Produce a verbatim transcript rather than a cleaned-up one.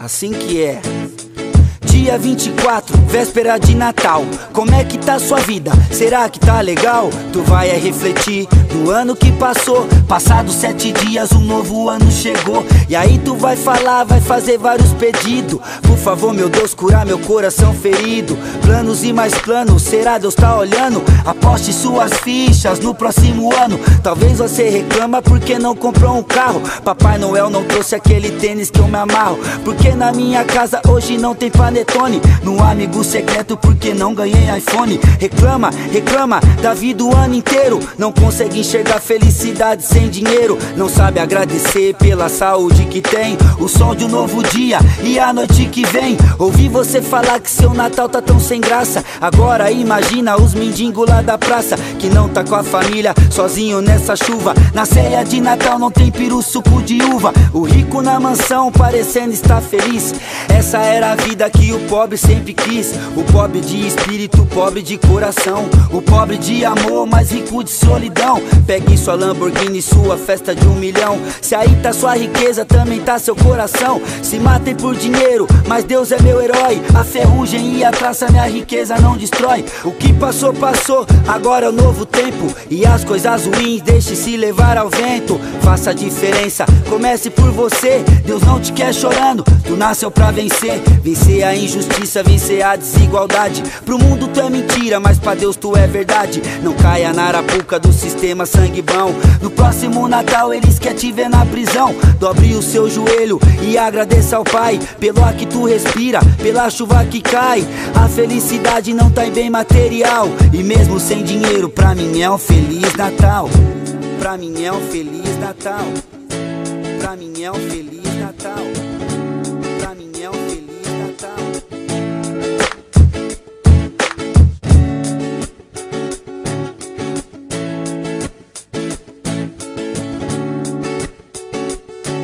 assim que é. Dia vinte e quatro, véspera de Natal. Como é que tá sua vida? Será que tá legal? Tu vai é refletir do ano que passou. Passados sete dias, um novo ano chegou. E aí tu vai falar, vai fazer vários pedidos. Por favor, meu Deus, curar meu coração ferido. Planos e mais planos, será Deus tá olhando? Aposte suas fichas no próximo ano. Talvez você reclama porque não comprou um carro. Papai Noel não trouxe aquele tênis que eu me amarro. Porque na minha casa hoje não tem panetone. No amigo secreto porque não ganhei iPhone. Reclama, reclama da vida o ano inteiro. Não consegue enxergar felicidade sem dinheiro. Não sabe agradecer pela saúde que tem, o som de um novo dia e a noite que vem. Ouvi você falar que seu Natal tá tão sem graça. Agora imagina os mendigos lá da praça, que não tá com a família, sozinho nessa chuva. Na ceia de Natal não tem peru, suco de uva. O rico na mansão parecendo estar feliz. Essa era a vida que o pobre sempre quis. O pobre de espírito, pobre de coração. O pobre de amor, mas rico de solidão. Pegue sua Lamborghini, sua festa de um milhão. Se aí tá sua riqueza, também tá seu coração. Se matem por dinheiro, mas Deus é meu herói. A ferrugem e a traça minha riqueza não destrói. O que passou, passou, agora é o novo tempo. E as coisas ruins, deixe-se levar ao vento. Faça a diferença, comece por você. Deus não te quer chorando, tu nasceu pra vencer. Vencer a injustiça, vencer a desigualdade. Pro mundo tu é mentira, mas pra Deus tu é verdade. Não caia na arapuca do sistema sangue bom. No próximo Natal eles querem te ver na prisão. Dobre o seu joelho e agradeça ao Pai pelo ar que tu respira, pela chuva que cai. A felicidade não tá em bem material. E mesmo sem dinheiro, pra mim é um Feliz Natal. Pra mim é um Feliz Natal. Pra mim é um Feliz Natal.